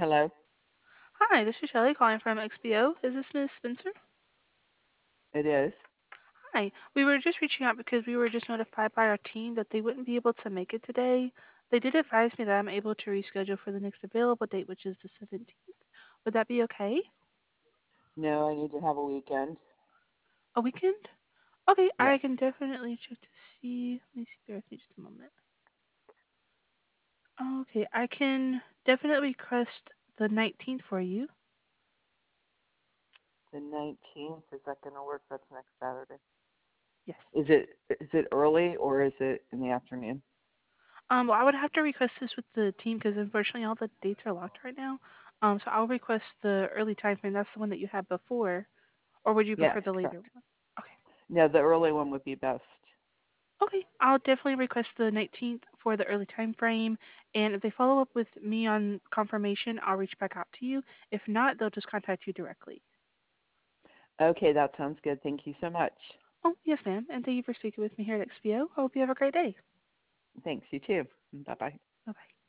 Hello. Hi, this is Shelly calling from XBO. Is this Ms. Spencer? It is. Hi. We were just reaching out because we were just notified by our team that they wouldn't be able to make it today. They did advise me that I'm able to reschedule for the next available date, which is the 17th. Would that be okay? No, I need to have a weekend. A weekend? Okay, Yes. I can definitely check to see. Let me see. Bear with me just a moment. Okay, I can definitely request the 19th for you. The 19th, is that going to work? That's next Saturday. Yes. Is it early or is it in the afternoon? Well, I would have to request this with the team because unfortunately all the dates are locked right now. So I'll request the early time frame. That's the one that you had before, or would you Yes, prefer the later correct. one? Okay. No, the early one would be best. Okay. I'll definitely request the 19th for the early time frame, and if they follow up with me on confirmation, I'll reach back out to you. If not, they'll just contact you directly. Okay, that sounds good. Thank you so much. Oh, yes, ma'am. And thank you for speaking with me here at XPO. I hope you have a great day. Thanks, you too. Bye bye. Bye bye.